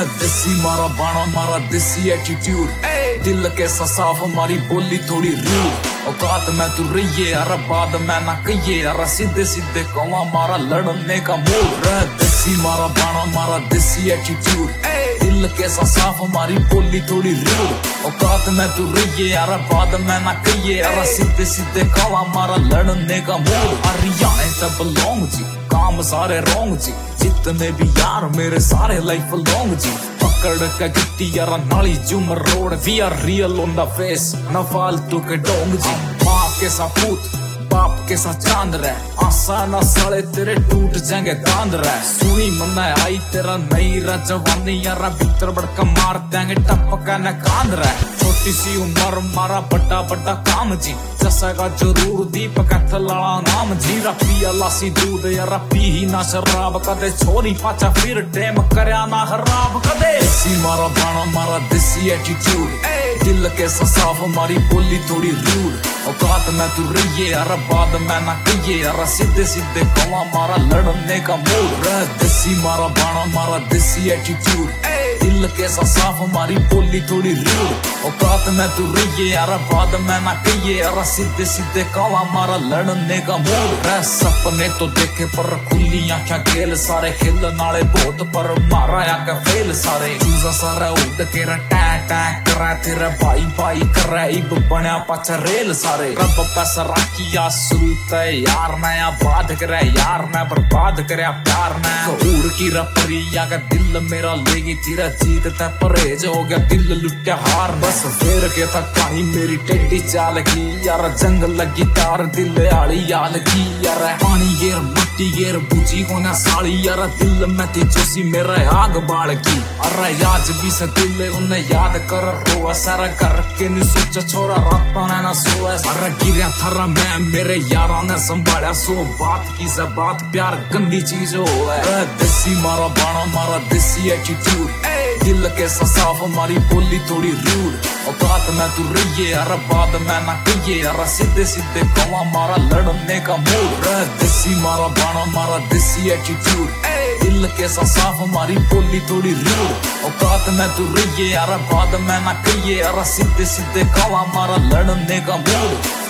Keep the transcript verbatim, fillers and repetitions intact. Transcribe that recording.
देसी मारा बाणा मारा देसी एटीट्यूड, दिल कैसा साफ हमारी बोली थोड़ी रूड। औकात में तू रहिए यार बाद में ना कहिए यार, सीधे सीधे कौवा मारा लड़ने का मूड। देसी मारा बाणा मारा देसी एटीट्यूड, दिल कैसा साफ हमारी बोली थोड़ी रूड। औकात में तू रहिए यार बाद में ना कहिए यार, सीधे सीधे कौवा मारा लड़ने का मूड। हरियाणा तब लॉन्ग जी, काम सारे रोंग जी, जितने भी यार मेरे सारे लाइफ लॉन्ग जी। पकड़ का गिट्टी यार नाली जुमर road, we are real on the face, न फालतू के डोंग जी। माँ के सापूत बाप के साथ चांद रहे, आशा ना साले तेरे टूट जाएंगे दांद रहे। सुनी मन्ना आई तेरा नई जवानी यार, भीतर बड़का मार देंगे टपका न कांद रहे। छोटी सी उम्र मारा बड़ा बड़ा काम जी, जैसा जरूर दीपक थलाला नाम जी। पिया लासी दूध यार पी ही ना शराब कदे, छोरी पाचा फिर टेम करया ना खराब कदे। देसी मारा बाणा मारा देसी एटीट्यूड, दिल कैसा साफ हमारी बोली थोड़ी रूड। औकात में तू रहिए यार बाद में ना कहिए यार, सीधे सीधे कौवा मारा लड़ने का मूड। देसी मारा बाणा मारा देसी एटीट्यूड, दिल कैसा साफ हमारी बोली थोड़ी रूड। औकात में तू रहिए यार बाद में ना कहिए यार, सीधे सीधे कौवा मारा लड़ने का मूड। सपने तो देखे पर खुली आंखें खेल सारे, खेल नाले बहुत पर मारा आके फेल सारे। चूजा सारा उड़ के टै टै करा तेरा भाई भाई करा, इब बना पाचा रेल सारे। रब पैसा राखिया सुलता यार नया बात करे यार, मैं बर्बाद करे प्यार न कूर की रपरिया का दिल मेरा लेगी तेरा जीत तै परहेज हो गया दिल लुट्या हार। बस फेर के तक कहानी मेरी टेढ़ी चाल की यार, जंग लगी तार दिल आली याल की यार। पानी गेर मिट्टी गेर बुझी होना साली यार, दिल में थी जोशी मेरा आग बाल की। अरे आज भी से दिल उन्हें याद कर रोआ सारा करके नहीं सोचा छोरा रात ना सोया। अरे गिरा थारा मैं मेरे यारा ने संभाला, सो बात की से बात प्यार गंदी चीज हो है। देसी मारा बाणा मारा देसी एटीट्यूड, दिल कैसा साफ हमारी बोली थोड़ी रूड। औकात में तू रहिए यार बाद में ना कहिए यार, सीधे सीधे कौवा मारा लड़ने का मूड। देसी मारा बाणा मारा देसी एटीट्यूड, दिल कैसा साफ हमारी बोली थोड़ी रूड। औकात में तू रहिए यार बाद में ना कहिए यार, सीधे सीधे कौवा मारा लड़ने का मूड।